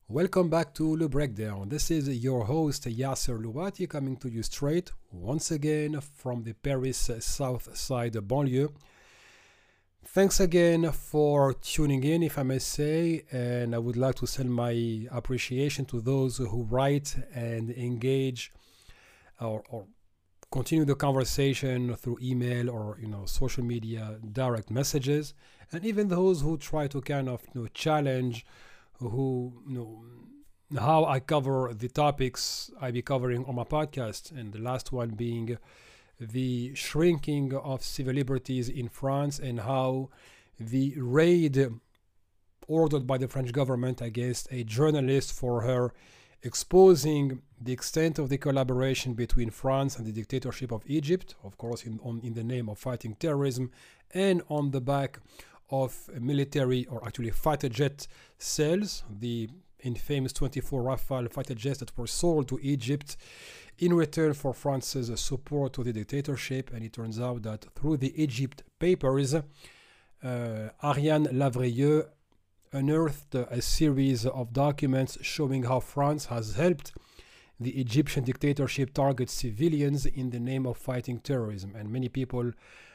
Welcome back to Le Breakdown. This is your host Yasser Louati coming to you straight once again from the Paris South Side banlieue. Thanks again for tuning in, if I may say, and I would like to send my appreciation to those who write and engage or continue the conversation through email or social media direct messages, and even those who try to kind of challenge who how I cover the topics I be covering on my podcast, and the last one being the shrinking of civil liberties in France and how the raid ordered by the French government against a journalist for her exposing the extent of the collaboration between France and the dictatorship of Egypt, of course, in the name of fighting terrorism, and on the back of military or actually fighter jet sales, the infamous 24 Rafale fighter jets that were sold to Egypt in return for France's support to the dictatorship. And it turns out that through the Egypt papers, Ariane Lavrieux unearthed a series of documents showing how France has helped the Egyptian dictatorship target civilians in the name of fighting terrorism. And many people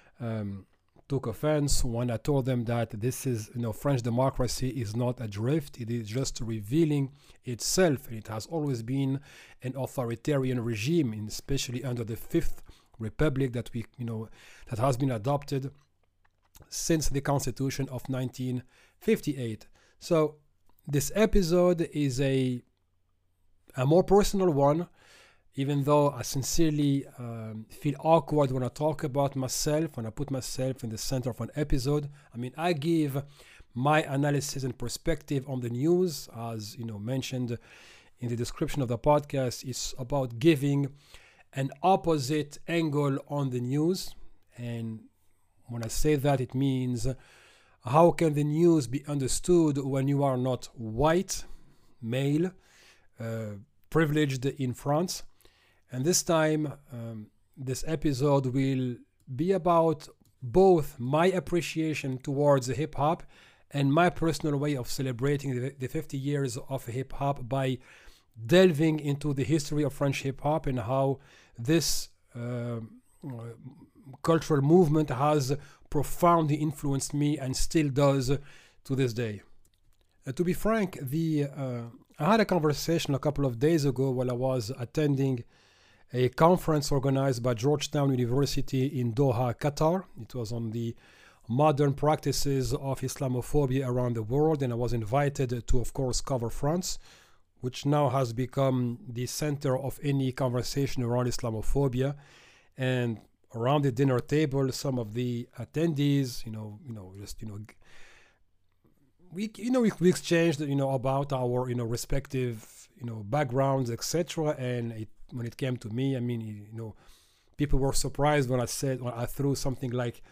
took offense when I told them that this is, French democracy is not adrift. It is just revealing itself. And it has always been an authoritarian regime, especially under the Fifth Republic that that has been adopted since the Constitution of 1958. So this episode is a more personal one, even though I sincerely feel awkward when I talk about myself, when I put myself in the center of an episode. I mean, I give my analysis and perspective on the news, as mentioned in the description of the podcast. It's about giving an opposite angle on the news. And when I say that, it means how can the news be understood when you are not white, male, privileged in France? And this time, this episode will be about both my appreciation towards hip hop and my personal way of celebrating the 50 years of hip hop by delving into the history of French hip hop and how this cultural movement has profoundly influenced me and still does to this day. To be frank, I had a conversation a couple of days ago while I was attending a conference organized by Georgetown University in Doha, Qatar. It was on the modern practices of Islamophobia around the world, and I was invited to, of course, cover France, which now has become the center of any conversation around Islamophobia. And around the dinner table, some of the attendees, we exchanged, about our, respective, backgrounds, etc. And when it came to me, I mean, people were surprised when I threw something like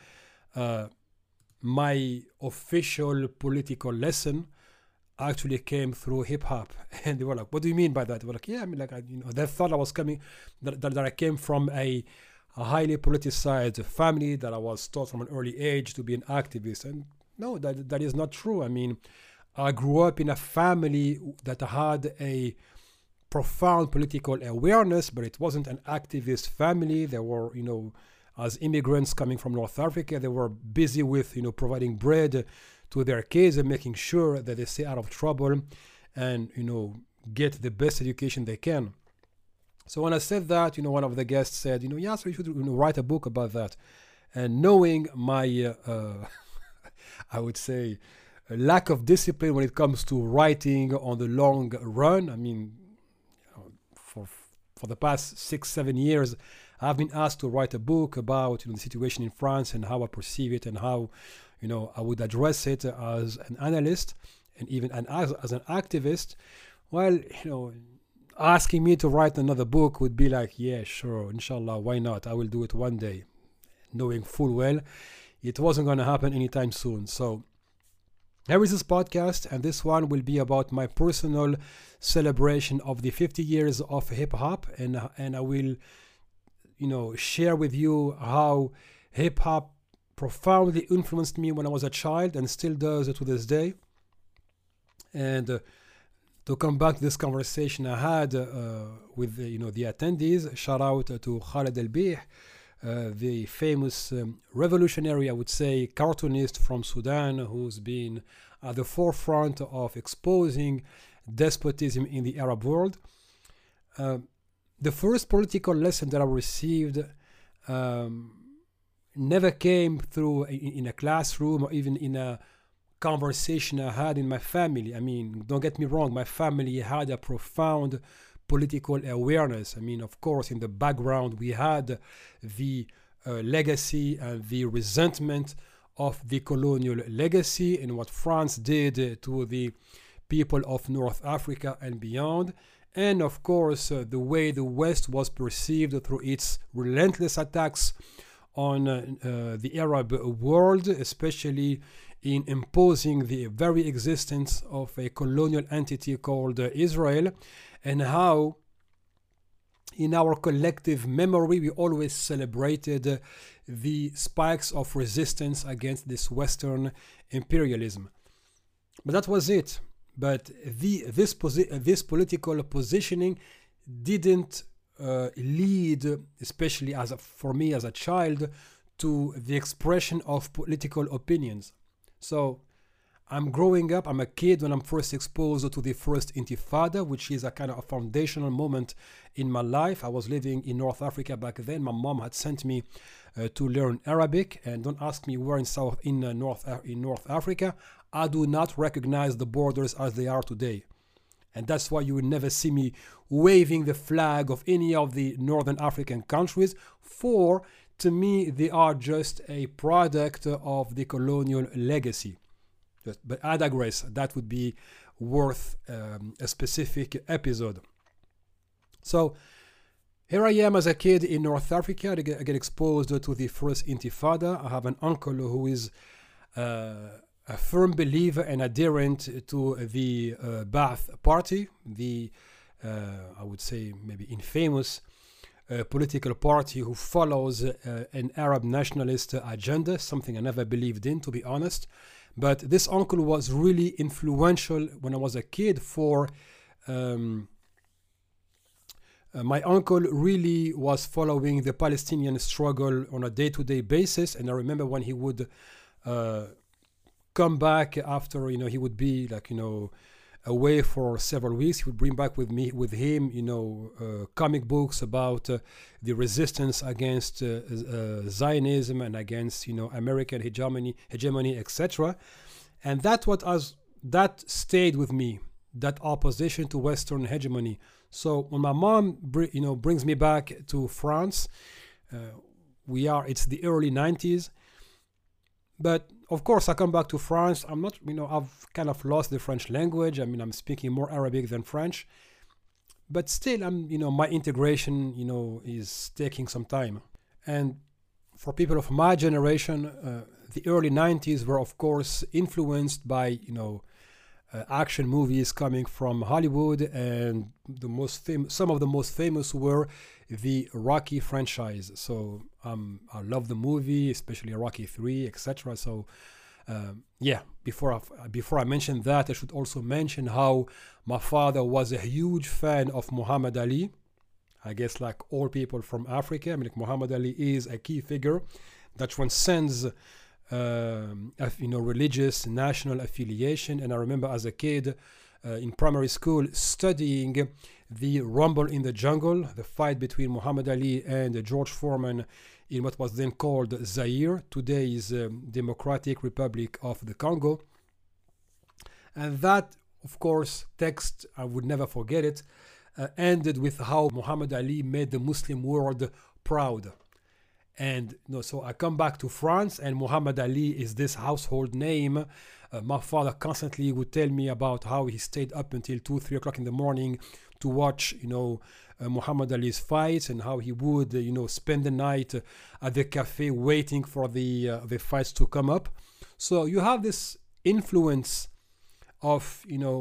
my official political lesson actually came through hip hop, and they were like, "What do you mean by that?" They were like, "Yeah, I mean, like, they thought I was coming, that I came from a highly politicized family, that I was taught from an early age to be an activist." And no, that is not true. I mean, I grew up in a family that had a profound political awareness, but it wasn't an activist family. They were, as immigrants coming from North Africa, they were busy with, providing bread to their kids and making sure that they stay out of trouble and, get the best education they can. So when I said that, one of the guests said, yeah, so you should write a book about that. And knowing my, I would say, lack of discipline when it comes to writing on the long run, I mean, for the past 6-7 years, I've been asked to write a book about the situation in France and how I perceive it and how I would address it as an analyst and even as an activist. Well, asking me to write another book would be like, yeah, sure, inshallah, why not? I will do it one day, knowing full well it wasn't going to happen anytime soon. So here is this podcast, and this one will be about my personal celebration of the 50 years of hip hop, and I will, share with you how hip hop profoundly influenced me when I was a child and still does to this day. And to come back to this conversation I had with the attendees, shout out to Khaled El-Bih, the famous revolutionary, I would say, cartoonist from Sudan, who's been at the forefront of exposing despotism in the Arab world. The first political lesson that I received never came through in a classroom or even in a conversation I had in my family. I mean, don't get me wrong, my family had a profound political awareness. I mean, of course, in the background, we had the legacy and the resentment of the colonial legacy and what France did to the people of North Africa and beyond. And of course, the way the West was perceived through its relentless attacks on the Arab world, especially in imposing the very existence of a colonial entity called Israel, and how in our collective memory we always celebrated the spikes of resistance against this Western imperialism. But that was it. But this political positioning didn't lead, especially for me as a child, to the expression of political opinions. So I'm growing up, I'm a kid when I'm first exposed to the first Intifada, which is a kind of a foundational moment in my life. I was living in North Africa back then. My mom had sent me to learn Arabic, and don't ask me where in North Africa. I do not recognize the borders as they are today. And that's why you will never see me waving the flag of any of the Northern African countries, for to me they are just a product of the colonial legacy. But I digress. That would be worth a specific episode. So here I am as a kid in North Africa. I get exposed to the first Intifada. I have an uncle who is a firm believer and adherent to the Ba'ath Party, the, I would say, maybe infamous political party who follows an Arab nationalist agenda, something I never believed in, to be honest. But this uncle was really influential when I was a kid for... my uncle really was following the Palestinian struggle on a day-to-day basis, and I remember when he would come back after, he would be like, away for several weeks. He would bring back with him, comic books about the resistance against Zionism and against, American hegemony, etc. And that stayed with me, that opposition to Western hegemony. So when my mom, brings me back to France, it's the early 90s. But of course, I come back to France. I'm not, I've kind of lost the French language. I mean, I'm speaking more Arabic than French. But still, my integration, is taking some time. And for people of my generation, the early 90s were, of course, influenced by, action movies coming from Hollywood, and some of the most famous were the Rocky franchise. So I love the movie, especially Rocky 3, etc. So before I mention that, I should also mention how my father was a huge fan of Muhammad Ali. I guess like all people from Africa, Muhammad Ali is a key figure that transcends religious, national affiliation. And I remember as a kid in primary school studying the Rumble in the Jungle, the fight between Muhammad Ali and George Foreman in what was then called Zaire, today's Democratic Republic of the Congo. And that, of course, text, I would never forget it, ended with how Muhammad Ali made the Muslim world proud. And so I come back to France, and Muhammad Ali is this household name. My father constantly would tell me about how he stayed up until 2-3 o'clock in the morning to watch, Muhammad Ali's fights, and how he would, spend the night at the cafe waiting for the fights to come up. So you have this influence of,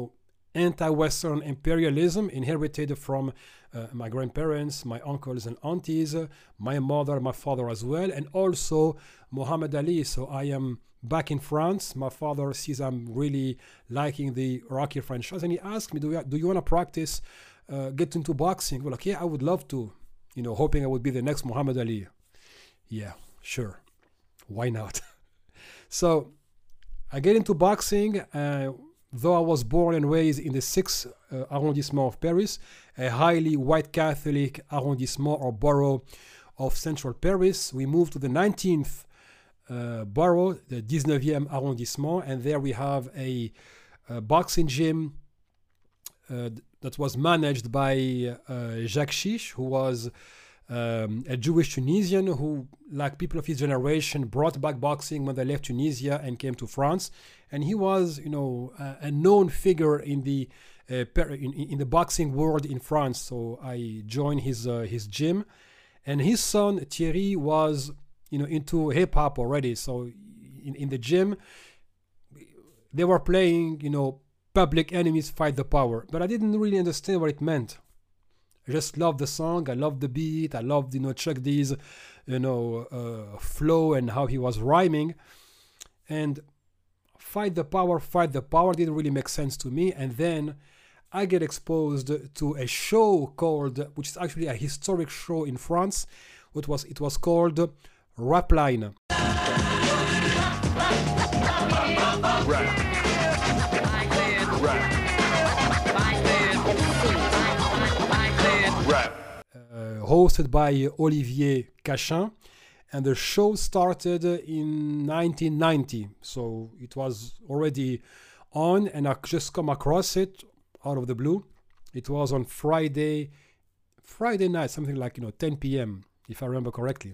anti-Western imperialism inherited from my grandparents, my uncles and aunties, my mother, my father as well, and also Muhammad Ali. So I am back in France. My father sees I'm really liking the Rocky franchise, and he asked me, do you want to practice, get into boxing? Well, like, yeah, I would love to, you know, hoping I would be the next Muhammad Ali. Yeah, sure. Why not? So I get into boxing, though I was born and raised in the 6th arrondissement of Paris, a highly white Catholic arrondissement or borough of central Paris. We moved to the 19th borough, the 19e arrondissement, and there we have a boxing gym that was managed by Jacques Chiche, who was a Jewish Tunisian who, like people of his generation, brought back boxing when they left Tunisia and came to France. And he was, you know, a known figure in the boxing world in France. So I joined his gym, and his son Thierry was, you know, into hip hop already. So in the gym, they were playing, you know, Public Enemy's Fight the Power, but I didn't really understand what it meant. I just loved the song, I loved the beat, I loved, you know, Chuck D's, you know, flow and how he was rhyming. And Fight the Power didn't really make sense to me. And then I get exposed to a show called, which is actually a historic show in France. It was called Rapline. Hosted by Olivier Cachin, and the show started in 1990, so it was already on, and I just come across it out of the blue. It was on Friday night, something like, you know, 10 p.m. if I remember correctly.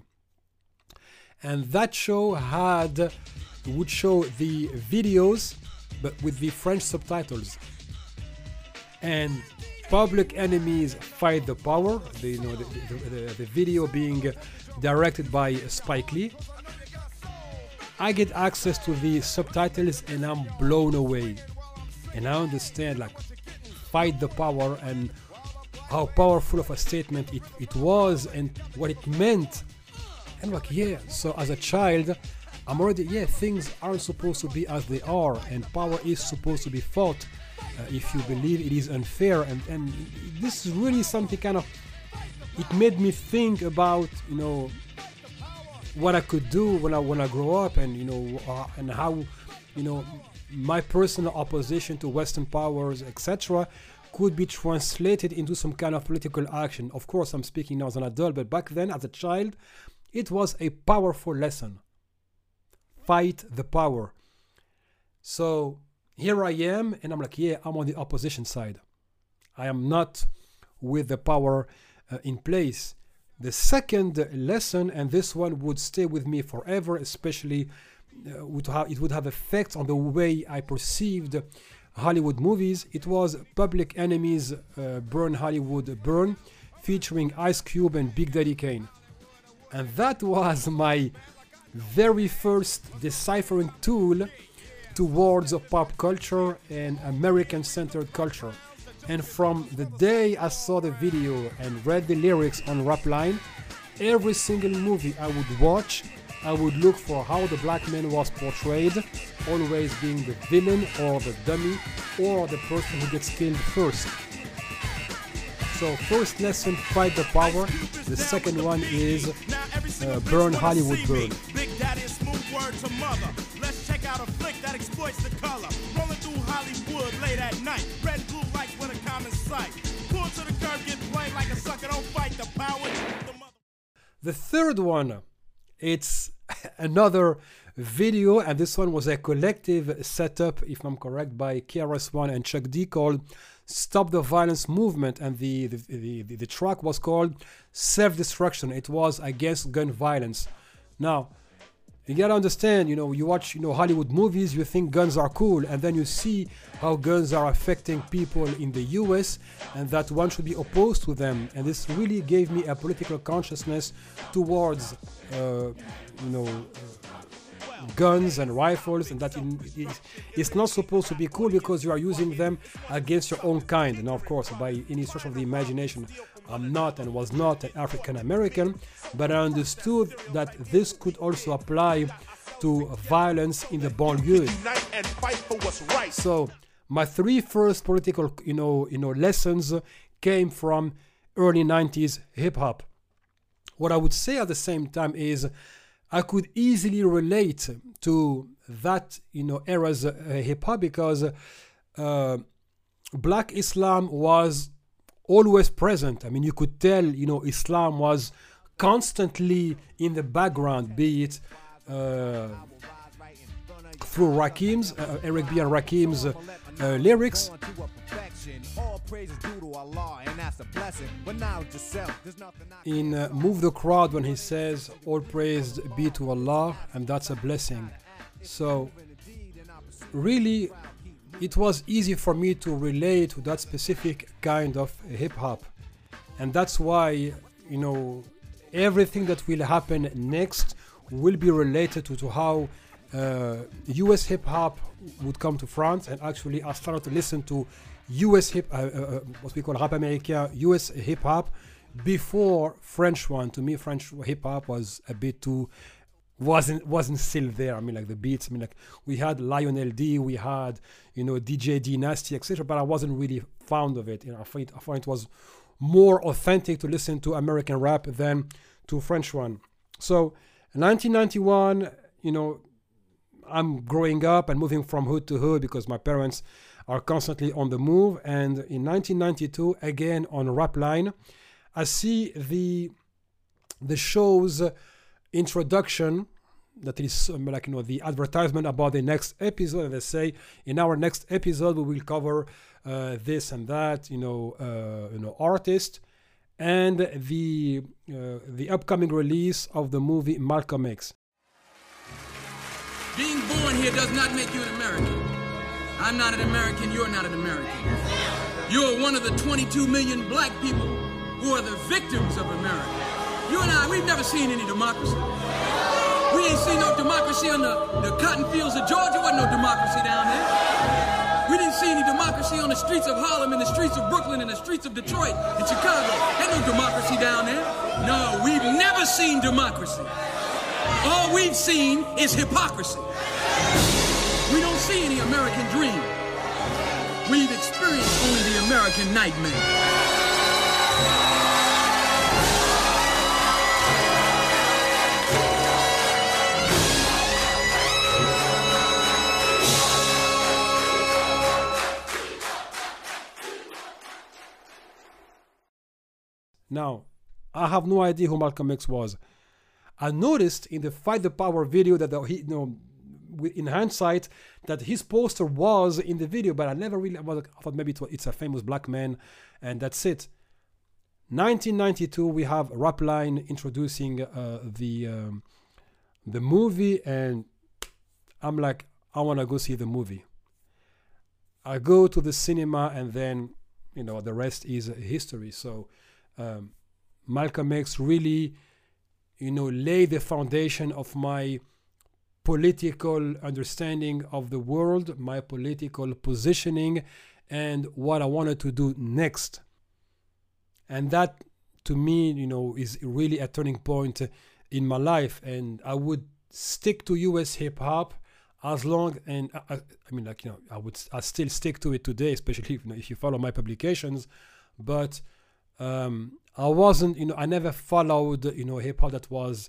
And that show would show the videos, but with the French subtitles. And Public Enemy's Fight the Power, the video being directed by Spike Lee. I get access to the subtitles and I'm blown away. And I understand, like, Fight the Power and how powerful of a statement it was and what it meant. And like, yeah, so as a child, I'm already, yeah, things aren't supposed to be as they are, and power is supposed to be fought. If you believe it is unfair, and this is really something kind of, it made me think about, you know, what I could do when I grow up, and, you know, and how, you know, my personal opposition to Western powers, etc., could be translated into some kind of political action. Of course, I'm speaking now as an adult, but back then, as a child, it was a powerful lesson. Fight the power. So here I am, and I'm like, yeah, I'm on the opposition side. I am not with the power in place. The second lesson, and this one would stay with me forever, especially it would have effects on the way I perceived Hollywood movies. It was Public Enemy's Burn Hollywood Burn, featuring Ice Cube and Big Daddy Kane. And that was my very first deciphering tool towards pop culture and American-centered culture. And from the day I saw the video and read the lyrics on Rapline, every single movie I would watch, I would look for how the black man was portrayed, always being the villain or the dummy or the person who gets killed first. So first lesson, fight the power. The second one is Burn Hollywood Burn. Big Daddy is smooth word to mother. Let's check out a flick that exploits the color. Rolling through Hollywood late at night. Red and blue lights with a common sight. Pull to the curb, get played like a sucker. Don't fight the power. The third one, it's another video, and this one was a collective setup, if I'm correct, by KRS-One and Chuck D, called Stop the Violence Movement, and the track was called Self-Destruction. It was against gun violence. Now, you gotta understand, you know, you watch, you know, Hollywood movies, you think guns are cool, and then you see how guns are affecting people in the US, and that one should be opposed to them. And this really gave me a political consciousness towards, guns and rifles, and that it's not supposed to be cool because you are using them against your own kind. And of course, by any stretch of the imagination, I'm not and was not an African American, but I understood that this could also apply to violence in the banlieue. So my three first political, lessons came from early 90s hip hop. What I would say at the same time is I could easily relate to that, era's hip hop because Black Islam was always present. I mean, you could tell, Islam was constantly in the background, be it through Rakim's, Eric B. and Rakim's lyrics. In Move the Crowd, when he says, all praise be to Allah, and that's a blessing. So really, it was easy for me to relate to that specific kind of hip-hop. And that's why, everything that will happen next will be related to how US hip-hop would come to France. And actually, I started to listen to US what we call rap américain, US hip-hop, before French one. To me, French hip-hop was a bit too, wasn't still there. I mean, like the beats, we had Lionel D, we had, DJ D Nasty, etc. But I wasn't really fond of it. I find it was more authentic to listen to American rap than to French one. So 1991, I'm growing up and moving from hood to hood because my parents are constantly on the move. And in 1992, again on Rapline, I see the show's introduction, that is the advertisement about the next episode. And they say, in our next episode, we will cover this and that, artist, and the upcoming release of the movie Malcolm X. Being born here does not make you an American. I'm not an American, you're not an American. You're one of the 22 million black people who are the victims of America. You and I, we've never seen any democracy. We ain't seen no democracy on the cotton fields of Georgia. Wasn't no democracy down there. We didn't see any democracy on the streets of Harlem, in the streets of Brooklyn, in the streets of Detroit, and Chicago. Ain't no democracy down there. No, we've never seen democracy. All we've seen is hypocrisy. We don't see any American dream. We've experienced only the American nightmare. Now, I have no idea who Malcolm X was. I noticed in the Fight the Power video that in hindsight, that his poster was in the video, but I never really, I thought maybe it's a famous black man, and that's it. 1992, we have Rapline introducing the movie, and I'm like, I want to go see the movie. I go to the cinema, and then, the rest is history. So Malcolm X really, laid the foundation of my political understanding of the world, my political positioning, and what I wanted to do next. And that, to me, is really a turning point in my life. And I would stick to US hip hop as long, and I still stick to it today, especially if you follow my publications. But I wasn't, I never followed, hip hop that was,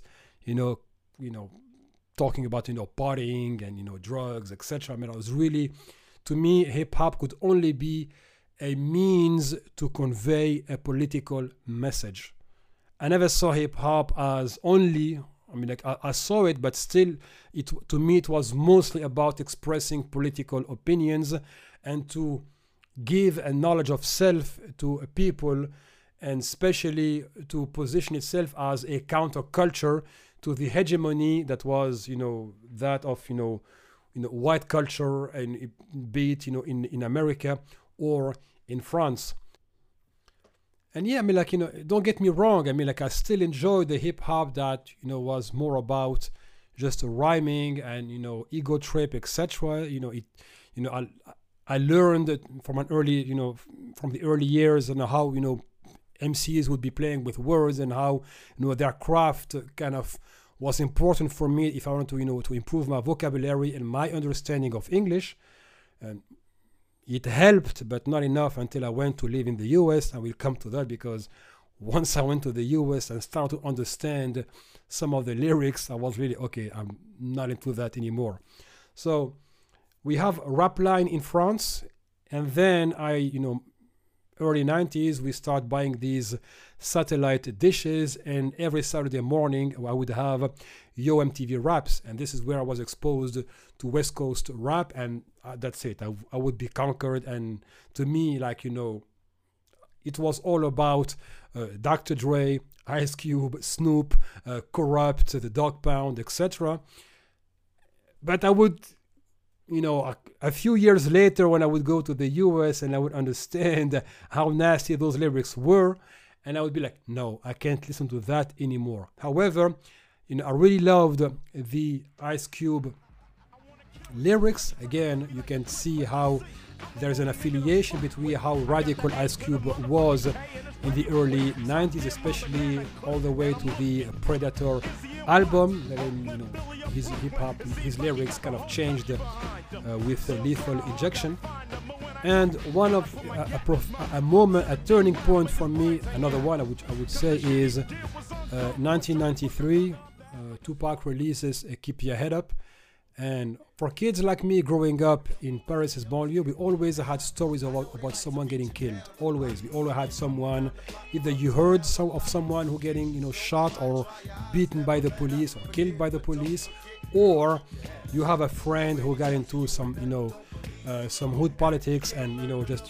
talking about, partying and, drugs, etc. I was really, to me, hip hop could only be a means to convey a political message. I never saw hip hop as only, I saw it, but still, to me, it was mostly about expressing political opinions and to give a knowledge of self to people, and especially to position itself as a counterculture to the hegemony that was, that of, white culture, and be it, in America or in France. And yeah, don't get me wrong. I still enjoy the hip hop that, was more about, just rhyming and ego trip, etc. I learned it from an early from the early years, and how MCs would be playing with words, and how their craft kind of was important for me if I wanted to improve my vocabulary and my understanding of English. And it helped, but not enough until I went to live in the US. I will come to that, because once I went to the US and started to understand some of the lyrics, I was really, okay, I'm not into that anymore. So we have a rap line in France, and then early 90s, we start buying these satellite dishes, and every Saturday morning I would have Yo MTV Raps, and this is where I was exposed to West Coast rap, and that's it. I would be conquered, and to me, it was all about Dr. Dre, Ice Cube, Snoop, Corrupt, the Dog Pound, etc. But I would, a few years later, when I would go to the US and I would understand how nasty those lyrics were, and I would be like, no, I can't listen to that anymore. However, I really loved the Ice Cube lyrics. Again, you can see how there's an affiliation between how radical Ice Cube was in the early 90s, especially all the way to the Predator album. His hip-hop, his lyrics kind of changed with Lethal Injection. And one of a moment, a turning point for me, another one I would say is 1993. Tupac releases Keep Your Head Up. And for kids like me growing up in Paris' banlieue, we always had stories about someone getting killed. Always. We always had someone, either you heard of someone who getting shot or beaten by the police or killed by the police, or you have a friend who got into some hood politics and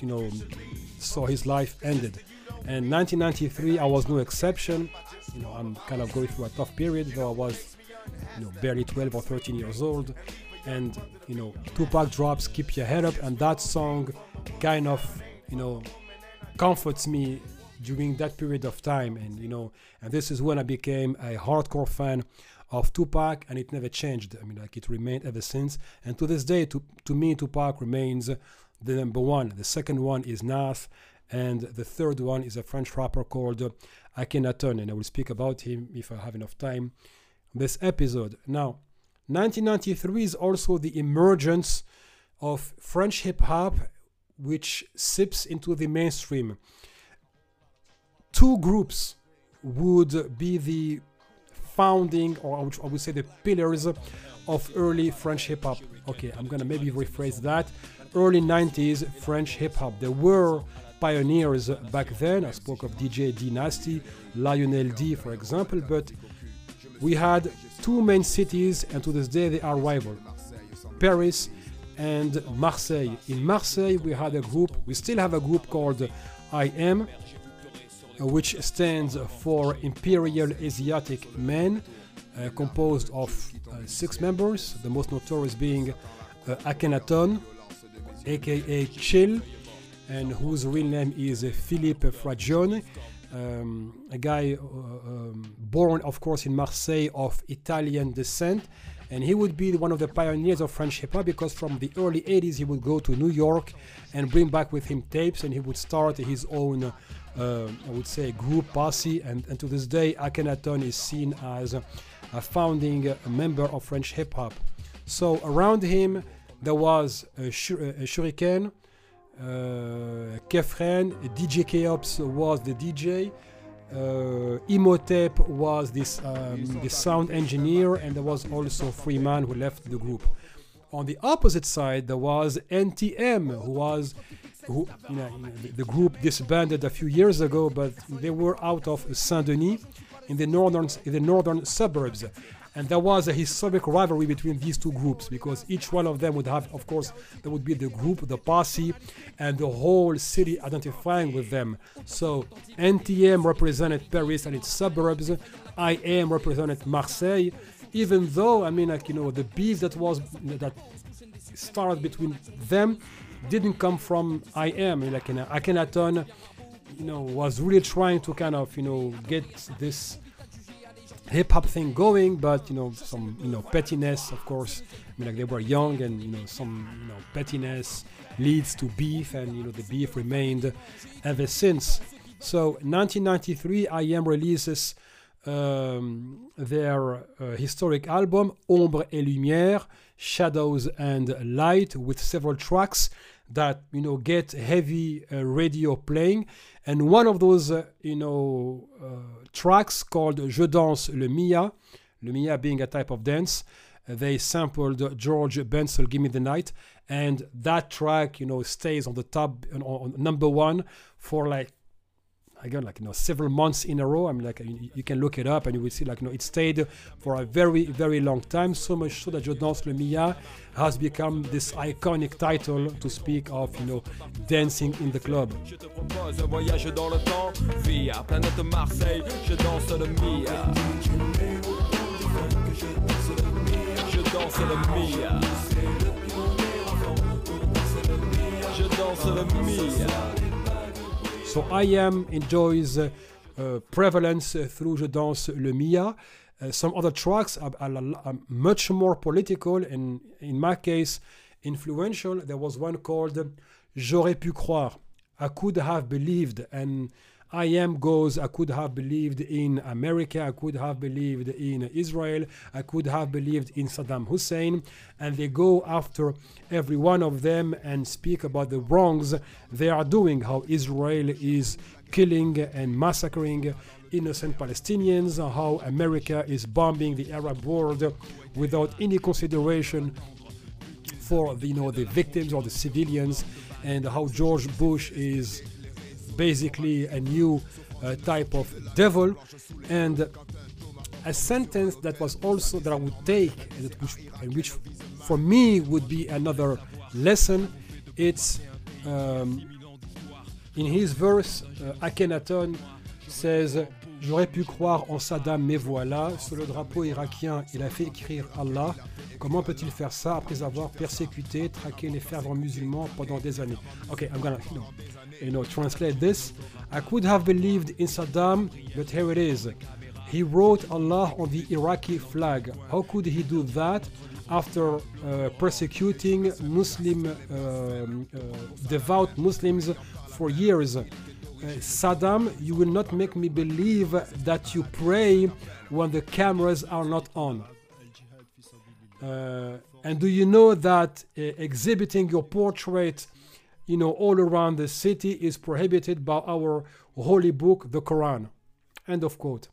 saw his life ended. And 1993, I was no exception. I'm kind of going through a tough period, though I was barely 12 or 13 years old, and Tupac drops Keep Your Head Up, and that song kind of comforts me during that period of time. And and this is when I became a hardcore fan of Tupac, and it never changed. It remained ever since, and to this day, to me, Tupac remains the number one. The second one is Nas, and the third one is a French rapper called Akhenaton, and I will speak about him if I have enough time this episode. Now, 1993 is also the emergence of French hip-hop, which sips into the mainstream. Two groups would be the founding, or I would say the pillars of early French hip-hop. Okay, I'm gonna maybe rephrase that. Early 90s French hip-hop. There were pioneers back then. I spoke of DJ D Nasty, Lionel D, for example, but we had two main cities, and to this day they are rival, Paris and Marseille. In Marseille we still have a group called IM, which stands for Imperial Asiatic Men, composed of 6 members, the most notorious being Akhenaton, aka Chill, and whose real name is Philippe Fragione. A guy born, of course, in Marseille of Italian descent, and he would be one of the pioneers of French hip-hop, because from the early 80s he would go to New York and bring back with him tapes, and he would start his own, I would say, group posse, and to this day Akhenaton is seen as a founding member of French hip-hop. So around him there was Shuriken, Kefren, DJ Keops was the DJ, Imhotep was this sound engineer, and there was also Freeman, who left the group. On the opposite side there was NTM, who the group disbanded a few years ago, but they were out of Saint-Denis in the northern suburbs. And there was a historic rivalry between these two groups, because each one of them would have, of course, there would be the group, the posse, and the whole city identifying with them. So NTM represented Paris and its suburbs, IM represented Marseille, even though, the beef that started between them didn't come from IM. Akhenaton, was really trying to kind of, get this hip hop thing going, but some pettiness, of course. I mean, like, they were young, and some pettiness leads to beef, and the beef remained ever since. So 1993, IAM releases their historic album Ombre et Lumière, Shadows and Light, with several tracks that get heavy radio playing, and one of those tracks called Je danse le Mia being a type of dance. They sampled George Benson, Give Me the Night, and that track stays on the top, on number one for several months in a row. I mean, like, you can look it up and you will see, it stayed for a very, very long time, so much so that Je danse le Mia has become this iconic title to speak of dancing in the club. Je te propose un voyage dans le temps via planète Marseille. Je danse le Mia. Je danse le Mia. Je danse le Mia. So IAM enjoys prevalence through Je danse le Mia. Some other tracks are much more political, and in my case influential. There was one called J'aurais pu croire, I could have believed, and IAM goes, I could have believed in America, I could have believed in Israel, I could have believed in Saddam Hussein, and they go after every one of them and speak about the wrongs they are doing, how Israel is killing and massacring innocent Palestinians, how America is bombing the Arab world without any consideration for the victims or the civilians, and how George Bush is basically a new type of devil. And a sentence that was also that I would take, and which for me would be another lesson. It's in his verse, Akhenaton says, j'aurais pu croire en Saddam, mais voilà, sur le drapeau irakien, il a fait écrire Allah. Comment peut-il faire ça après avoir persécuté, traqué les fervents musulmans pendant des années? Okay, I'm gonna translate this. I could have believed in Saddam, but here it is. He wrote Allah on the Iraqi flag. How could he do that after persecuting devout Muslims for years? Saddam, you will not make me believe that you pray when the cameras are not on. And do you know that exhibiting your portrait, all around the city is prohibited by our holy book, the Quran? End of quote.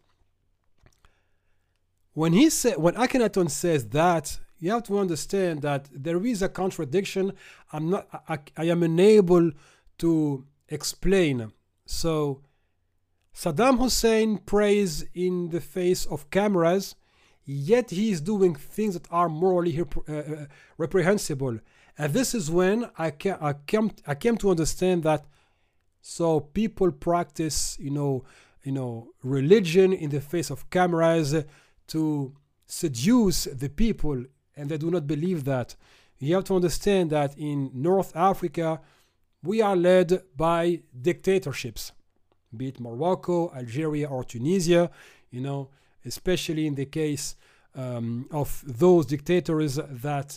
When Akhenaton says that, you have to understand that there is a contradiction. I am unable to explain. So Saddam Hussein prays in the face of cameras, yet he is doing things that are morally reprehensible. And this is when I came to understand that so people practice religion in the face of cameras to seduce the people, and they do not believe that. You have to understand that in North Africa we are led by dictatorships, be it Morocco, Algeria, or Tunisia, especially in the case of those dictators that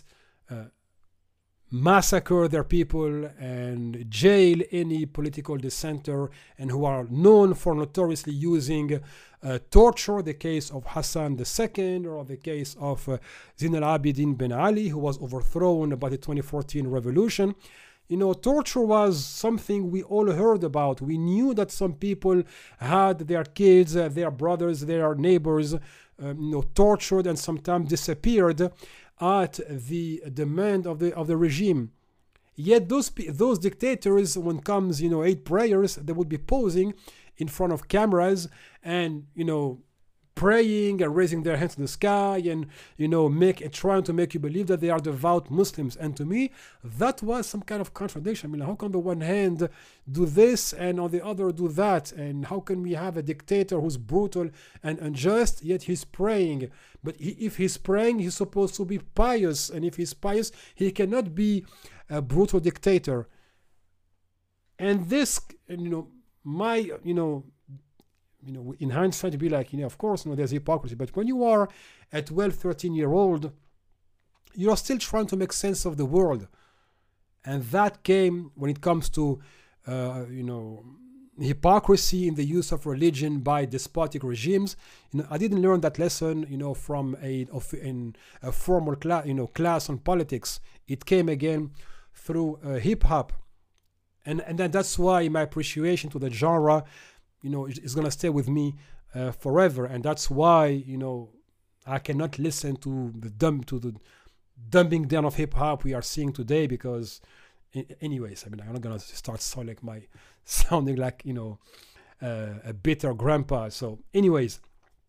massacre their people and jail any political dissenter, and who are known for notoriously using torture. The case of Hassan II, or the case of Zain al-Abidin Ben Ali, who was overthrown by the 2014 revolution. Torture was something we all heard about. We knew that some people had their kids, their brothers, their neighbors, tortured and sometimes disappeared at the demand of the regime. Yet those dictators, when comes 8 prayers, they would be posing in front of cameras and praying and raising their hands to the sky and trying to make you believe that they are devout Muslims. And to me, that was some kind of contradiction. I mean, how can on the one hand do this and on the other do that? And how can we have a dictator who's brutal and unjust, yet he's praying? But if he's praying, he's supposed to be pious, and if he's pious, he cannot be a brutal dictator. And this, in hindsight, to be like, of course, there's hypocrisy. But when you are a 12, 13-year-old, you're still trying to make sense of the world. And that came when it comes to, hypocrisy in the use of religion by despotic regimes. I didn't learn that lesson, from a formal class on politics. It came again through hip hop, and then that's why my appreciation to the genre, is gonna stay with me forever. And that's why I cannot listen to the dumbing down of hip hop we are seeing today, because anyways, I'm not gonna start sounding like a bitter grandpa. So anyways,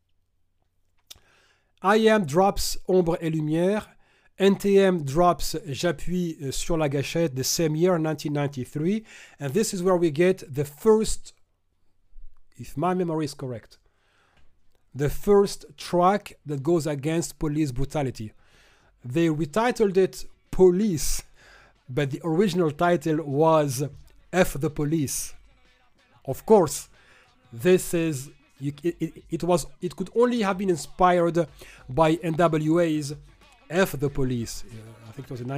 IAM drops Ombre et Lumière, NTM drops J'appuie sur la gâchette the same year, 1993, and this is where we get the first, if my memory is correct, the first track that goes against police brutality. They retitled it Police, but the original title was F the Police. Of course, this is it could only have been inspired by NWA's F the Police. I think it was in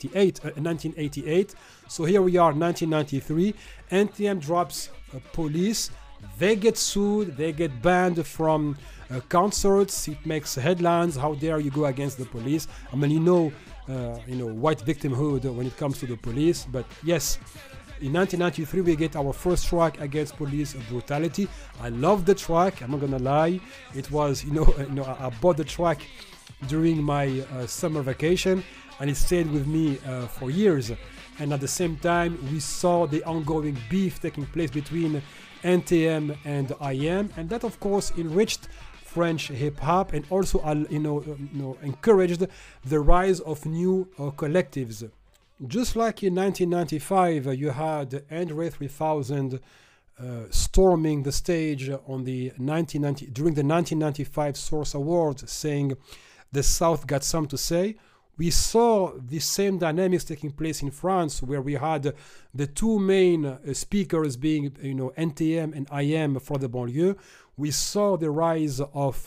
1988. So here we are, 1993. NTM drops Police. They get sued. They get banned from concerts. It makes headlines. How dare you go against the police? I mean, white victimhood when it comes to the police. But yes, in 1993 we get our first track against police brutality. I love the track. I'm not gonna lie. It was, I bought the track during my summer vacation, and it stayed with me for years. And at the same time, we saw the ongoing beef taking place between NTM and IAM, and that of course enriched French hip-hop and also encouraged the rise of new collectives. Just like in 1995, you had Andre 3000 storming the stage on the during the 1995 Source Awards, saying the South got some to say. We saw the same dynamics taking place in France, where we had the two main speakers being, NTM and IAM for the banlieue. We saw the rise of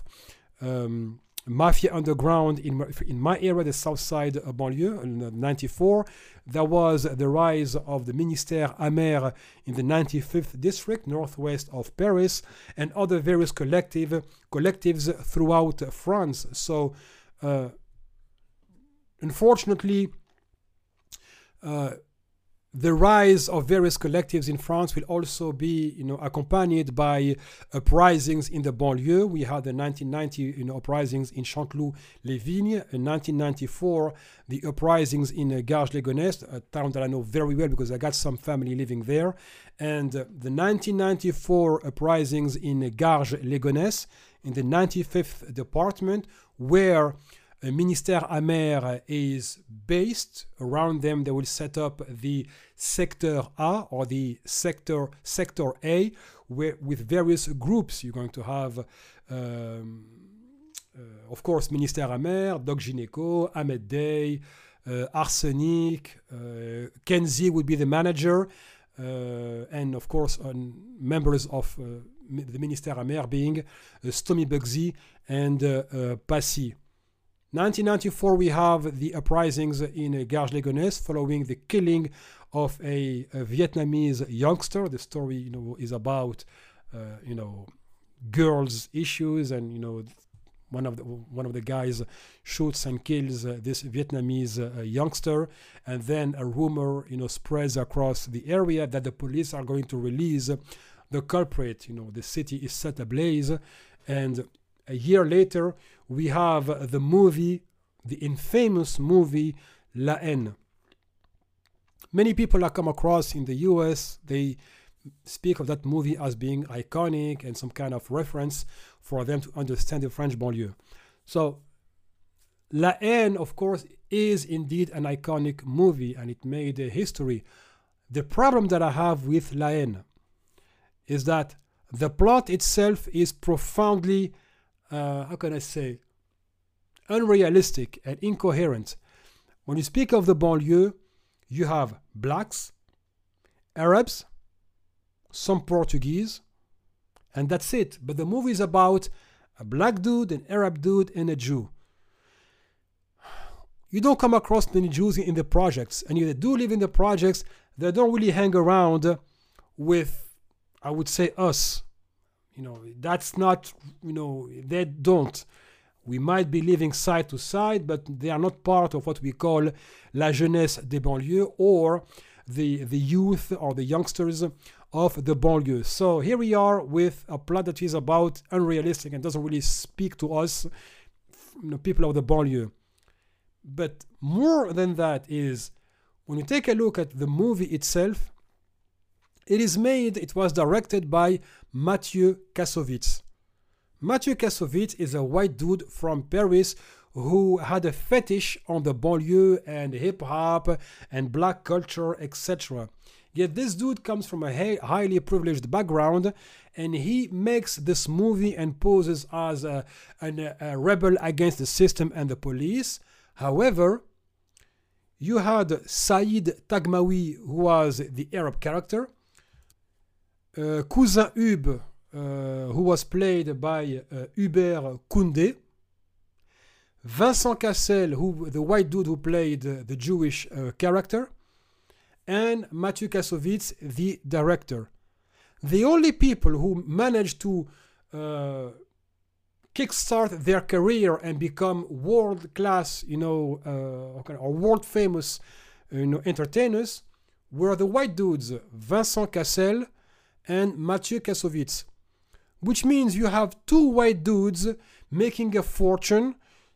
Mafia Underground in my area, the South Side banlieue, in 94. There was the rise of the Ministère Amer in the 95th district, northwest of Paris, and other various collectives throughout France. So, unfortunately, the rise of various collectives in France will also be, accompanied by uprisings in the banlieue. We had the 1990, uprisings in Chanteloup-les-Vignes. In 1994, the uprisings in Garges-les-Gonesse, a town that I know very well because I got some family living there. And the 1994 uprisings in Garges-les-Gonesse, in the 95th department, where Ministère Amer is based. Around them, they will set up the Secteur A, or the Sector A, where with various groups. You're going to have, of course, Ministère Amer, Doc Gynéco, Ahmed Day, Arsenic, Kenzie would be the manager, and of course, members of the Ministère Amer being Stomy Bugsy and Passy. 1994, we have the uprisings in Garges-les-Gonesse following the killing of a Vietnamese youngster. The story, is about, girls' issues, and one of the guys shoots and kills this Vietnamese youngster, and then a rumor, spreads across the area that the police are going to release the culprit. The city is set ablaze, and a year later, we have the infamous movie La Haine. Many people I come across in the US, they speak of that movie as being iconic and some kind of reference for them to understand the French banlieue. So La Haine, of course, is indeed an iconic movie, and it made history. The problem that I have with La Haine is that the plot itself is profoundly, unrealistic and incoherent. When you speak of the banlieue, you have blacks, Arabs, some Portuguese, And that's it. But the movie is about a black dude, an Arab dude, and a Jew. You don't come across many Jews in the projects, and if they do live in the projects, they don't really hang around with, I would say, us. That's not, they don't. We might be living side to side, but they are not part of what we call la jeunesse des banlieues, or the youth or the youngsters of the banlieue. So here we are with a plot that is about unrealistic and doesn't really speak to us, people of the banlieue. But more than that is, when you take a look at the movie itself, it was directed by Mathieu Kassovitz. Mathieu Kassovitz is a white dude from Paris who had a fetish on the banlieue and hip-hop and black culture, etc. Yet this dude comes from a highly privileged background, and he makes this movie and poses as a rebel against the system and the police. However, you had Saïd Taghmaoui, who was the Arab character, Cousin Hub, who was played by Hubert Koundé, Vincent Cassel, the white dude who played the Jewish character, and Mathieu Kassovitz, the director. The only people who managed to kickstart their career and become world-class, or world-famous, entertainers were the white dudes, Vincent Cassel and Mathieu Kassovitz. Which means you have two white dudes making a fortune,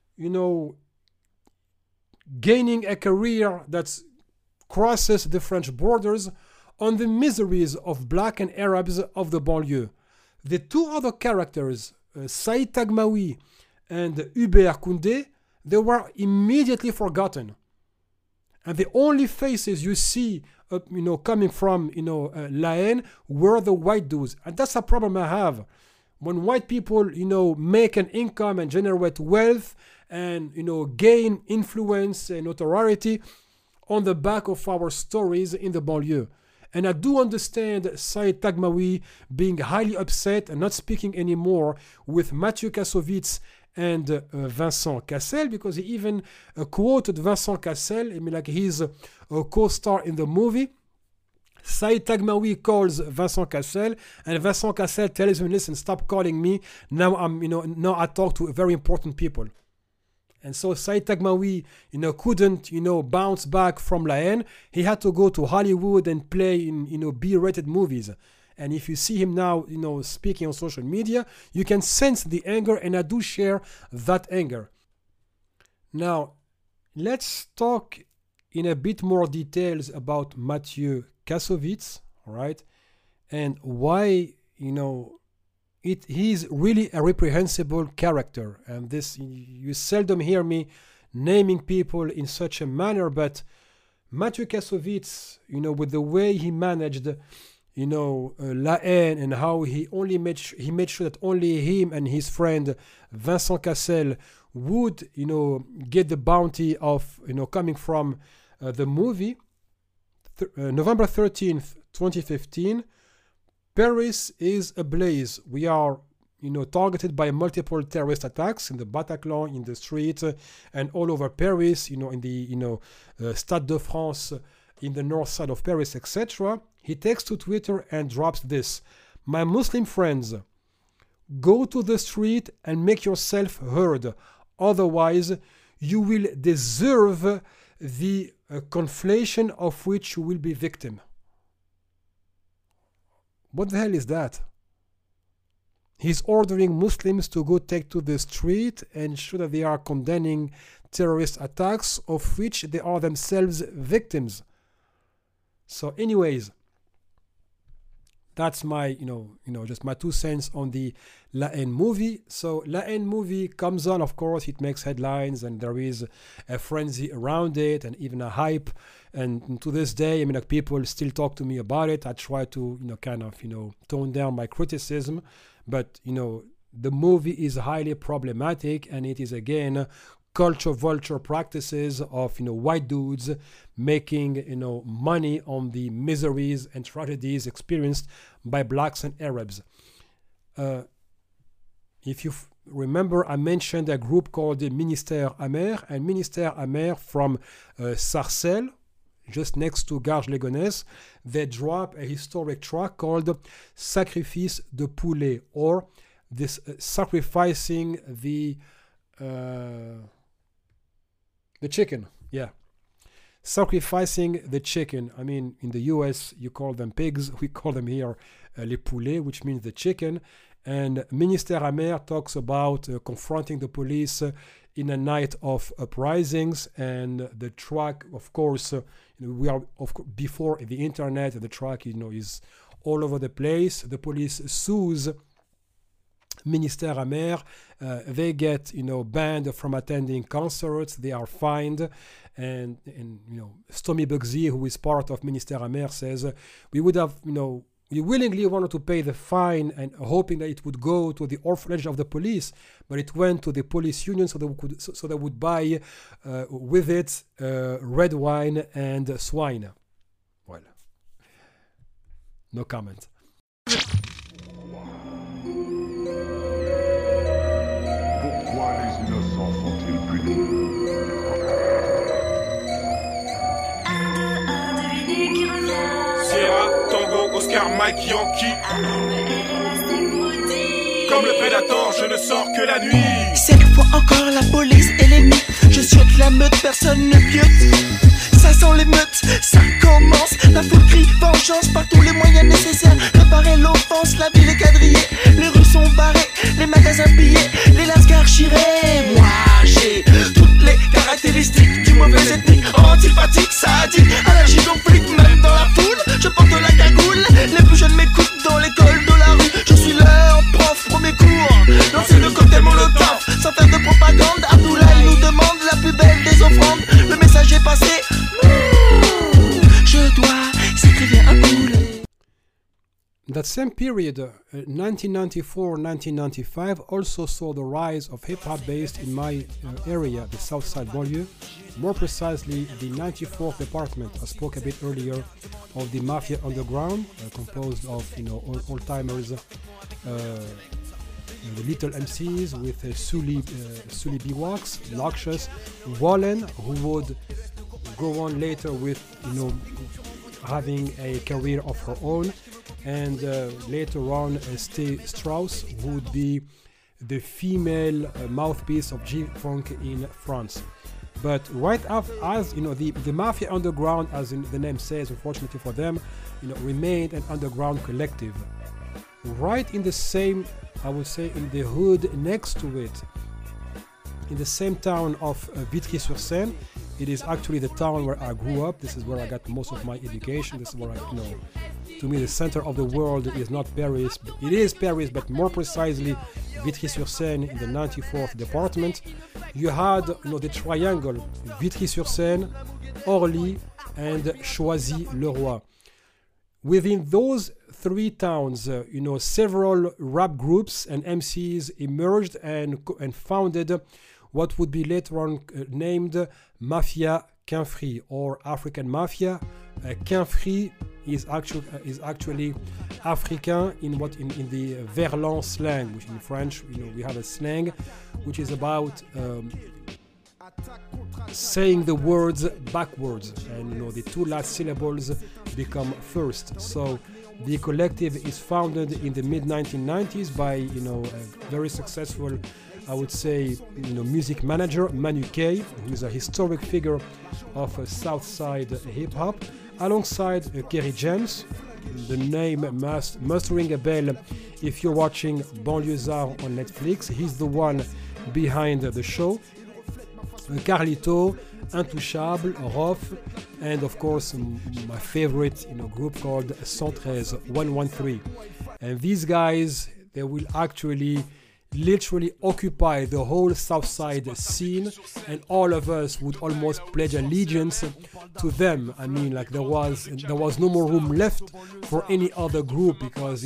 gaining a career that crosses the French borders on the miseries of black and Arabs of the banlieue. The two other characters, Saïd Taghmaoui and Hubert Koundé, they were immediately forgotten. And the only faces you see, coming from, La Haine were the white dudes. And that's a problem I have. When white people, make an income and generate wealth and, gain influence and notoriety on the back of our stories in the banlieue. And I do understand Saïd Taghmaoui being highly upset and not speaking anymore with Mathieu Kassovitz and Vincent Cassel, because he even quoted Vincent Cassel, like he's a co-star in the movie. Saïd Taghmaoui calls Vincent Cassel, and Vincent Cassel tells him, "Listen, stop calling me. Now now I talk to very important people." And so Saïd Taghmaoui, couldn't, bounce back from La Haine. He had to go to Hollywood and play in, B-rated movies. And if you see him now, speaking on social media, you can sense the anger, and I do share that anger. Now, let's talk in a bit more details about Mathieu Kassovitz, all right, and why, he's really a reprehensible character. And this, you seldom hear me naming people in such a manner, but Mathieu Kassovitz, with the way he managed, La Haine, and how he made sure that only him and his friend Vincent Cassel would, get the bounty of, coming from the movie. November 13th, 2015, Paris is ablaze. We are, targeted by multiple terrorist attacks in the Bataclan, in the street, and all over Paris, in the, Stade de France, in the north side of Paris, etc. He takes to Twitter and drops this: "My Muslim friends, go to the street and make yourself heard. Otherwise, you will deserve the conflation of which you will be victim." What the hell is that? He's ordering Muslims to go take to the street and show that they are condemning terrorist attacks of which they are themselves victims. So anyways, that's my, just my 2 cents on the La Haine movie. So La Haine movie comes on, of course, it makes headlines, and there is a frenzy around it and even a hype. And to this day, people still talk to me about it. I try to, tone down my criticism. But, the movie is highly problematic, and it is, again, culture vulture practices of, white dudes making, money on the miseries and tragedies experienced by blacks and Arabs. if you remember, I mentioned a group called the Ministère Amer, and Ministère Amer from Sarcelles, just next to Garges-les-Gonesse, they drop a historic track called Sacrifice de Poulet, or this sacrificing the chicken. Yeah, sacrificing the chicken. I mean, in the US you call them pigs, we call them here les poulets, which means the chicken. And Ministère Amer talks about confronting the police in a night of uprisings, and the track, of course, we are before the internet, and the track, is all over the place. The police sues Ministère Amer. They get, banned from attending concerts. They are fined, and Stomy Bugsy, who is part of Ministère Amer, says we would have, we willingly wanted to pay the fine and hoping that it would go to the orphanage of the police, but it went to the police union so they would buy with it red wine and swine. Well, no comment. Pourquoi les innocents sont-ils punis? Sierra, Tango, Oscar, Mike, Yankee. Comme le Predator, je ne sors que la nuit. Cette fois encore la police et l'ennemi. Je souhaite la meute, personne ne piote. Ça sent l'émeute, ça commence. La foule crie vengeance par tous les moyens nécessaires. Réparer l'offense, la ville est quadrillée. Les rues sont barrées, les magasins pillés, les lascars chirés. Moi j'ai toutes les caractéristiques du mauvais ethnique. Antipathique, sadique, allergique au flic, même dans la foule. Je porte la cagoule, les plus jeunes m'écoutent dans l'école de la rue. Je suis leur prof, premier cours. Lancer le cocktail molotov, sans faire de propagande. Abdoulaye nous demande la plus belle des offrandes. Le message est passé. Je dois sacrifier un poulet. That same period, 1994-1995, also saw the rise of hip-hop based in my area, the Southside banlieue, more precisely the 94th department. I spoke a bit earlier of the Mafia Underground, composed of old-timers, the Little MCs with Sully Biwax, Noxious, Wallen, who would go on later with having a career of her own, and later on Stay Strauss, who would be the female mouthpiece of G-Funk in France. But right after, as the Mafia Underground, as the name says, unfortunately for them, remained an underground collective. Right in the same, I would say, in the hood next to it, in the same town of Vitry-sur-Seine. It is actually the town where I grew up. This is where I got most of my education. This is where to me, the center of the world is not Paris. It is Paris, but more precisely, Vitry-sur-Seine in the 94th department. You had, the triangle, Vitry-sur-Seine, Orly, and Choisy-le-Roi. Within those three towns, several rap groups and MCs emerged and founded what would be later on named Mafia Quinfri, or African Mafia. Quinfri is actually African in the Verlan slang, which in French, we have a slang which is about saying the words backwards, and the two last syllables become first. So the collective is founded in the mid-1990s by a very successful, I would say, music manager, Manu K, who is a historic figure of Southside hip-hop, alongside Kerry James. The name must ring a bell if you're watching Banlieusards on Netflix. He's the one behind the show. Carlito, Intouchable, Rof, and of course my favorite group called 113. And these guys, they will actually literally occupy the whole Southside scene, and all of us would almost pledge allegiance to them. I mean, like there was no more room left for any other group, because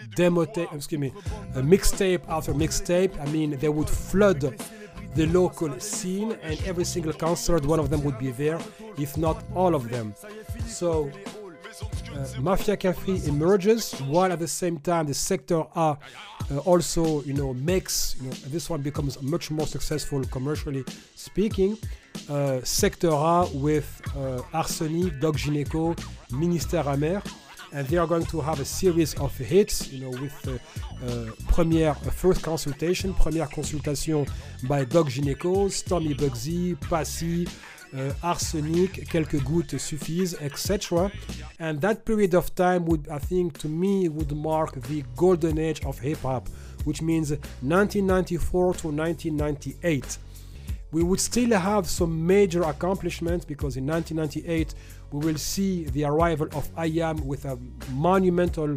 mixtape after mixtape, I mean, they would flood the local scene, and every single concert one of them would be there, if not all of them. So Mafia Café emerges, while at the same time the Sector A also, makes, this one becomes much more successful commercially speaking. Sector A with Arsenic, Doc Gynéco, Ministère Amer, and they are going to have a series of hits, with First Consultation, Première Consultation by Doc Gynéco, Stormy Bugsy, Passy, Arsenic, Quelques Gouttes Suffisent, etc. And that period of time would, I think, to me, would mark the golden age of hip-hop, which means 1994 to 1998. We would still have some major accomplishments, because in 1998 we will see the arrival of I.Am with a monumental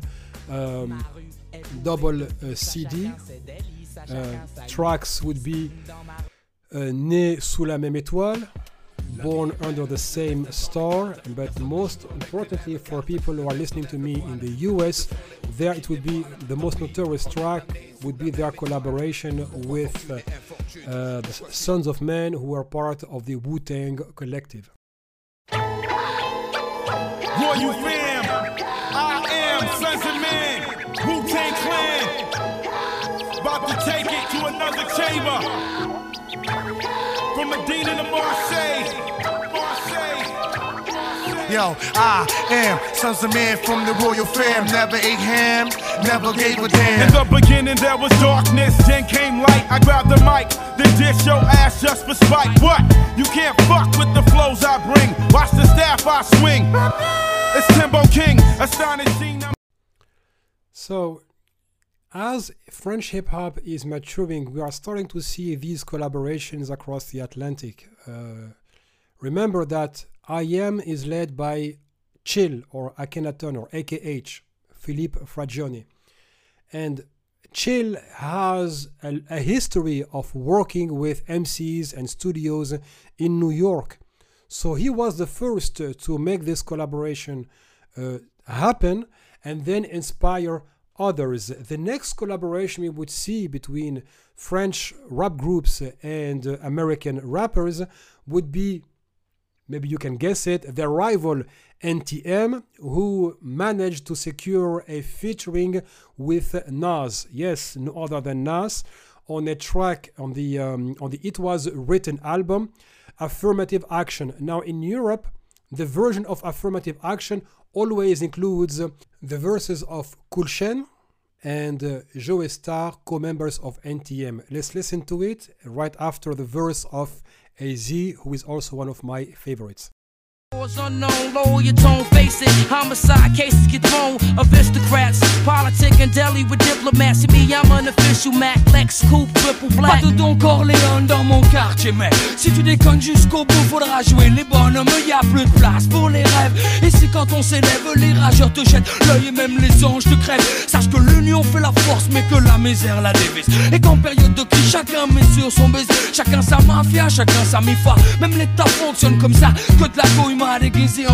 double CD. Tracks would be Né sous la même étoile, Born under the same star, but most importantly for people who are listening to me in the US, there it would be the most notorious track would be their collaboration with the Sons of Men, who are part of the Wu-Tang Collective. Royal fam, I am Sons of Men, Wu-Tang Clan, about to take it to another chamber. From Medina to Marseille. Yo, I am Sons of Men from the royal fam. Never ate ham, never gave a damn. In the beginning there was darkness, then came light. I grabbed the mic, then dish your ass just for spite. What? You can't fuck with the flows I bring. Watch the staff I swing. It's Timbo King, astonishing. So, as French hip-hop is maturing, we are starting to see these collaborations across the Atlantic. Remember that I.Am is led by Chill, or Akhenaton, or AKH, Philippe Fragione. And Chill has a history of working with MCs and studios in New York. So he was the first to make this collaboration happen and then inspire others. The next collaboration we would see between French rap groups and American rappers would be, maybe you can guess it, their rival NTM, who managed to secure a featuring with Nas. Yes, no other than Nas, on a track on the It Was Written album, Affirmative Action. Now in Europe, the version of Affirmative Action always includes the verses of Kool Shen and Joe Star, co-members of NTM. Let's listen to it right after the verse of AZ, who is also one of my favorites. Unknown, lower your tone, face it. Homicide cases get thrown. Aristocrats, politic and deli with diplomats. See me, I'm un official Mac, Lex, Coupe, triple black. Pas de Don Corleone dans mon quartier, mais si tu déconnes jusqu'au bout, faudra jouer les bonhommes. Y'a plus de place pour les rêves. Et c'est quand on s'élève, les rageurs te jettent l'œil et même les anges te crèvent. Sache que l'union fait la force, mais que la misère la dévise. Et qu'en période de crise, chacun met sur son baiser. Chacun sa mafia, chacun sa mifa. Même l'État fonctionne comme ça, que de la couille. I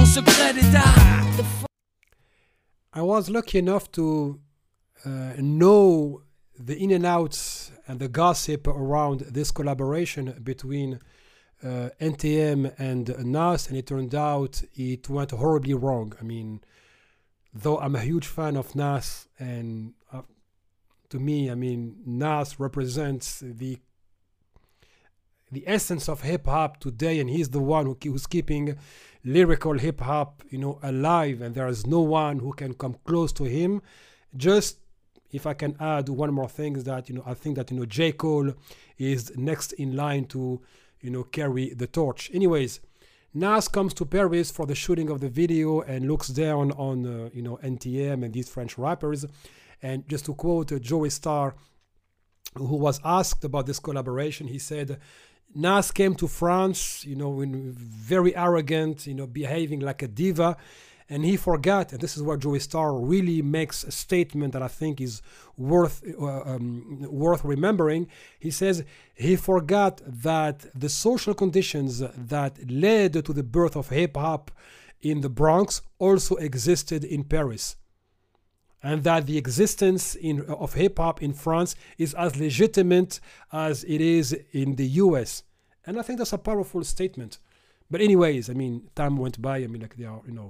was lucky enough to know the in and outs and the gossip around this collaboration between NTM and Nas, and it turned out it went horribly wrong. I mean, though I'm a huge fan of Nas, and to me, I mean, Nas represents the essence of hip-hop today, and he's the one who's keeping lyrical hip-hop, alive, and there is no one who can come close to him. Just, if I can add one more thing, is that, I think that, J. Cole is next in line to, carry the torch. Anyways, Nas comes to Paris for the shooting of the video and looks down on, NTM and these French rappers. And just to quote Joey Starr, who was asked about this collaboration, he said, Nas came to France, very arrogant, behaving like a diva, and he forgot, and this is where Joey Starr really makes a statement that I think is worth remembering. He says he forgot that the social conditions that led to the birth of hip-hop in the Bronx also existed in Paris, and that the existence of hip-hop in France is as legitimate as it is in the US. And I think that's a powerful statement. But anyways, I mean, time went by. I mean, like, they are,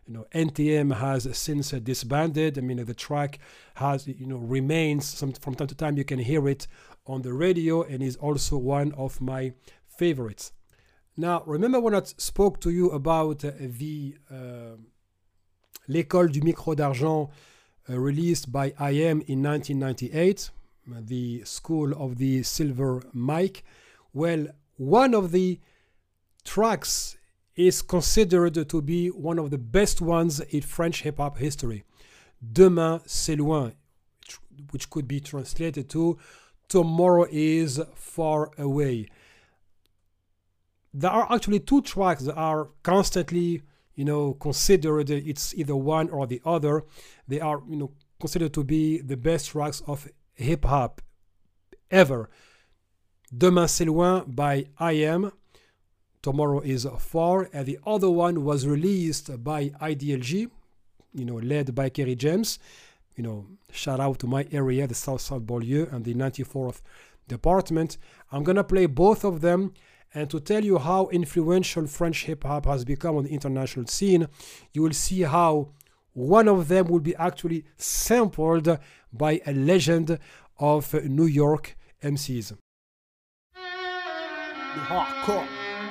NTM has since disbanded. I mean, the track has, remains from time to time. You can hear it on the radio, and is also one of my favorites. Now, remember when I spoke to you about the L'École du Micro d'Argent released by IM in 1998, the School of the Silver Mic? Well, one of the tracks is considered to be one of the best ones in French hip-hop history. Demain c'est loin, which could be translated to Tomorrow is far away. There are actually two tracks that are constantly, considered, it's either one or the other. They are, considered to be the best tracks of hip-hop ever. Demain c'est loin by IM, Tomorrow is far, and the other one was released by IDLG, led by Kerry James. Shout out to my area, the South Banlieue and the 94th Department. I'm gonna play both of them, and to tell you how influential French hip-hop has become on the international scene, you will see how one of them will be actually sampled by a legend of New York MCs. Hardcore.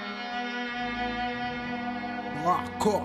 Hardcore.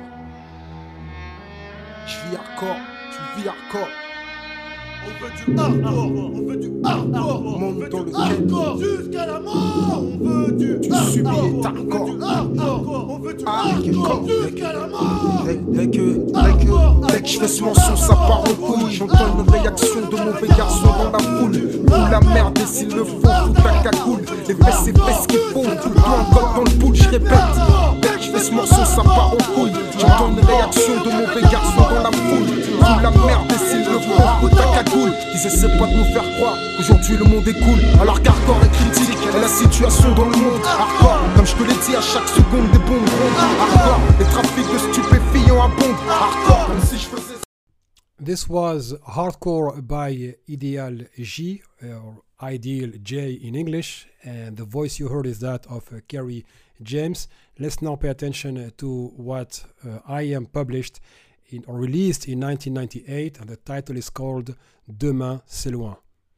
Je vis hardcore, tu vis hardcore. On veut du hardcore, on veut du hardcore, on veut du hardcore jusqu'à la mort. On veut du hardcore, on veut du hardcore jusqu'à la mort. Dès que je fais ce morceau, ça part en couille. J'entends une réaction de mauvais garçon dans la foule. Ou la merde, et s'il le faut, tout ta cagoule. Les fesses, c'est fait ce qu'il faut. Tout le temps, encore dans le pool, je répète. Dès que je fais ce morceau, ça part en couille. J'entends une réaction de mauvais garçon dans la foule. Ou la merde, et s'il le faut, tout ta cagoule. Ils essaient pas de nous faire croire qu'aujourd'hui le monde est cool. Alors qu'hardcore est critique et la situation dans le monde. Hardcore, comme je te l'ai dit, à chaque seconde des bombes rondes. Hardcore, les trafics de stupéfiants abondent. Hardcore, comme si je faisais. This was Hardcore by Ideal J, or Ideal J in English, and the voice you heard is that of Kerry James. Let's now pay attention to what IM published or released in 1998, and the title is called Demain c'est loin.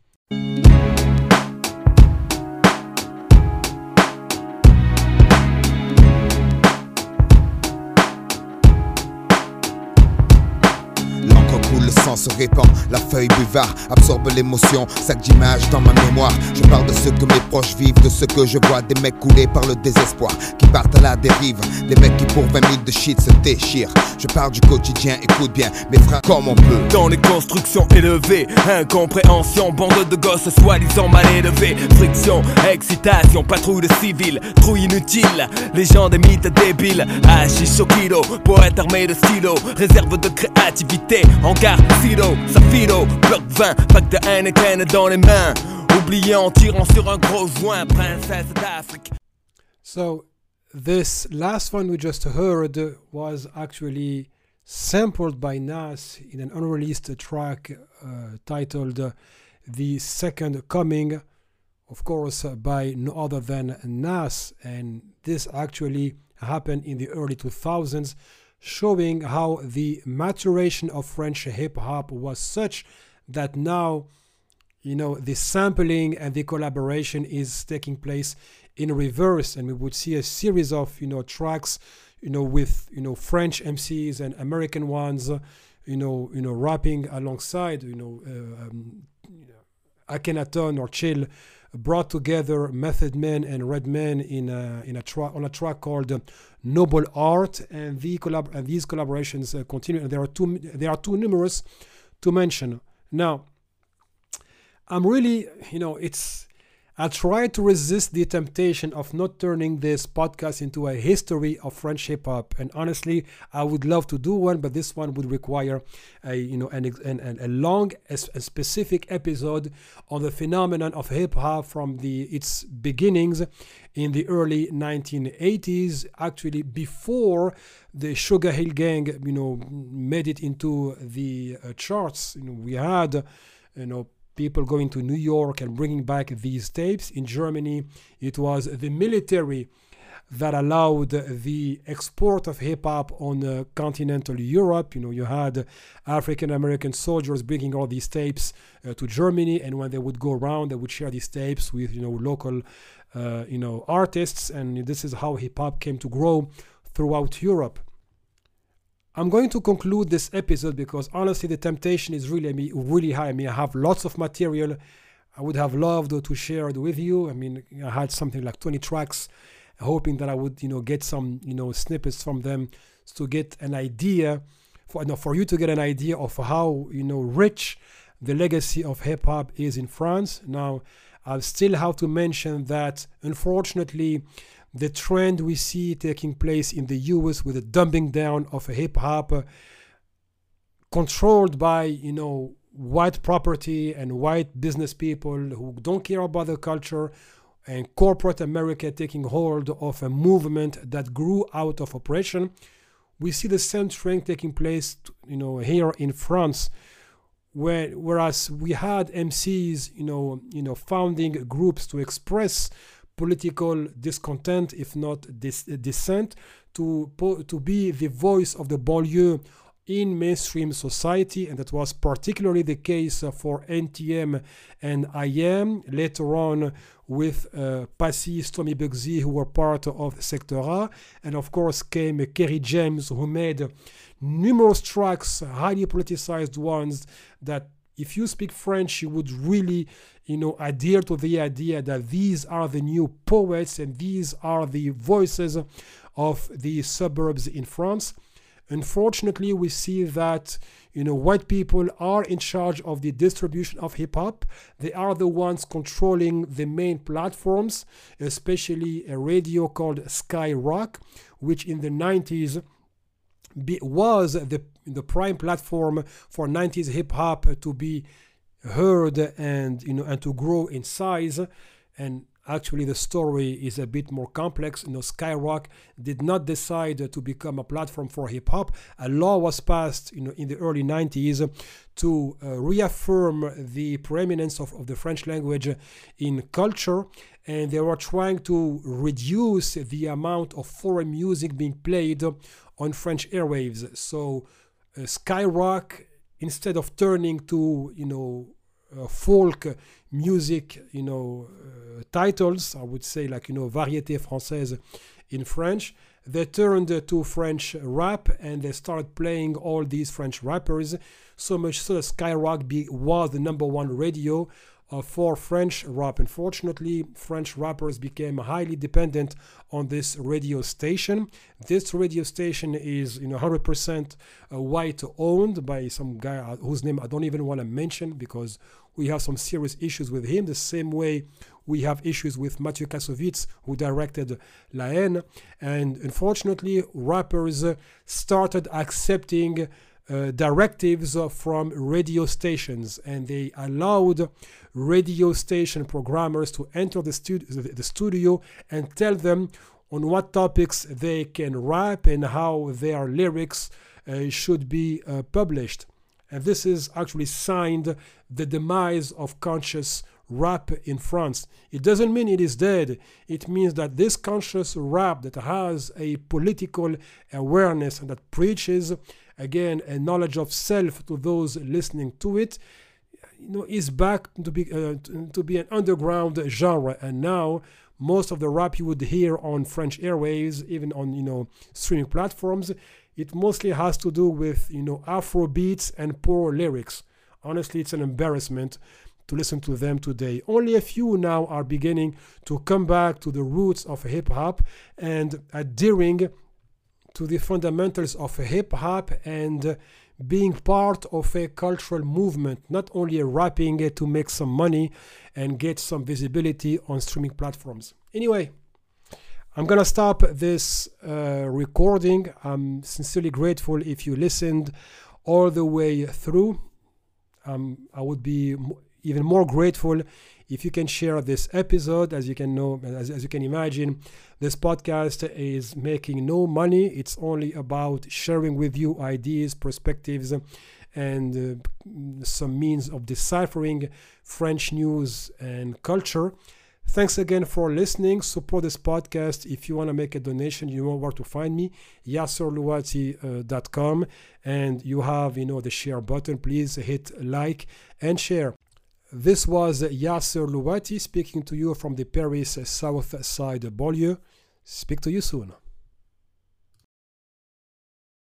Le sang se répand, la feuille buvard absorbe l'émotion, sac d'images dans ma mémoire. Je parle de ce que mes proches vivent, de ce que je vois, des mecs coulés par le désespoir, qui partent à la dérive, des mecs qui pour 20 000 de shit se déchirent. Je parle du quotidien, écoute bien, mes frères, comme on peut. Dans les constructions élevées, incompréhension, bande de gosses soi-disant mal élevés. Friction, excitation, patrouille de civils, trouille inutile, légende des mythes débiles. Hachiche au kilo, poète armé de stylo, réserve de créativité, hangar, silo, safilo, bloc 20, pack de Heineken dans les mains, oublié en tirant sur un gros joint, princesse d'Afrique. So, this last one we just heard was actually sampled by Nas in an unreleased track titled The Second Coming, of course by no other than Nas, and this actually happened in the early 2000s, showing how the maturation of French hip-hop was such that now, the sampling and the collaboration is taking place in reverse, and we would see a series of, tracks, with, French MCs and American ones, rapping alongside, Akhenaton or Chill, brought together Method Man and Redman on a track called Noble Art, and these collaborations continue, and they are too numerous to mention. Now, I'm really, I try to resist the temptation of not turning this podcast into a history of French hip hop, and honestly, I would love to do one, but this one would require a long, a specific episode on the phenomenon of hip hop from its beginnings in the early 1980s, actually before the Sugar Hill Gang, made it into the charts. We had, people going to New York and bringing back these tapes. In Germany, it was the military that allowed the export of hip-hop on continental Europe. You had African-American soldiers bringing all these tapes to Germany, and when they would go around, they would share these tapes with, local, artists, and this is how hip-hop came to grow throughout Europe. I'm going to conclude this episode because honestly the temptation is really high. I have lots of material. I would have loved to share it with you. I had something like 20 tracks, hoping that I would get some snippets from them to get an idea for you to get an idea of how rich the legacy of hip hop is in France. Now I still have to mention that unfortunately the trend we see taking place in the US with the dumbing down of hip-hop controlled by, white property and white business people who don't care about the culture, and corporate America taking hold of a movement that grew out of oppression. We see the same trend taking place, here in France, whereas we had MCs, founding groups to express political discontent, if not dissent, to be the voice of the banlieue in mainstream society, and that was particularly the case for NTM and IM, later on with Passy, Stormy Bugsy, who were part of Sector A, and of course came Kerry James, who made numerous tracks, highly politicized ones, that if you speak French, you would really, adhere to the idea that these are the new poets and these are the voices of the suburbs in France. Unfortunately, we see that, white people are in charge of the distribution of hip-hop. They are the ones controlling the main platforms, especially a radio called Skyrock, which in the 90s was the prime platform for 90s hip-hop to be heard and to grow in size. And actually the story is a bit more complex. Skyrock did not decide to become a platform for hip-hop. A law was passed in the early 90s to reaffirm the preeminence of the French language in culture, and they were trying to reduce the amount of foreign music being played on French airwaves. So Skyrock, instead of turning to folk music titles, I would say like variété française in French, they turned to French rap and they started playing all these French rappers, so much so that Skyrock was the #1 radio for French rap. Unfortunately, French rappers became highly dependent on this radio station. This radio station is 100% white owned by some guy whose name I don't even want to mention because we have some serious issues with him, the same way we have issues with Mathieu Kassovitz, who directed La Haine. And unfortunately, rappers started accepting directives from radio stations, and they allowed radio station programmers to enter the studio and tell them on what topics they can rap and how their lyrics should be published. And this is actually signed the demise of conscious rap in France. It doesn't mean it is dead. It means that this conscious rap that has a political awareness and that preaches, again, a knowledge of self to those listening to it, is back to be an underground genre. And now most of the rap you would hear on French airwaves, even on streaming platforms, it mostly has to do with Afro beats and poor lyrics. Honestly, it's an embarrassment to listen to them today. Only a few now are beginning to come back to the roots of hip-hop and adhering to the fundamentals of hip-hop and being part of a cultural movement, not only rapping to make some money and get some visibility on streaming platforms. Anyway, I'm gonna stop this recording. I'm sincerely grateful if you listened all the way through. I would be even more grateful if you can share this episode. As you can imagine, this podcast is making no money. It's only about sharing with you ideas, perspectives, and some means of deciphering French news and culture. Thanks again for listening. Support this podcast. If you want to make a donation, you know where to find me, YasserLouati.com, and you have, the share button. Please hit like and share. This was Yasser Louati speaking to you from the Paris South Side banlieue. Speak to you soon.